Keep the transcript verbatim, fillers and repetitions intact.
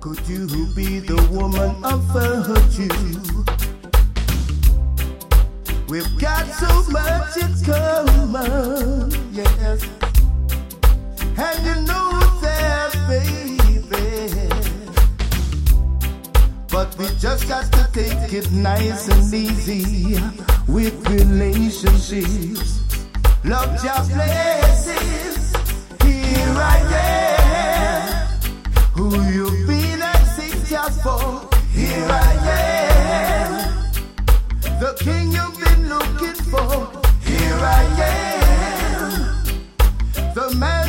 Could you be the woman of virtue? We've got so much in common, yes. And you know that, baby. But we just got to take it nice and easy with relationships. Love your blessings. Here I am. Who you been asking just for? Here I am. The king you've been looking for. Here I am. The man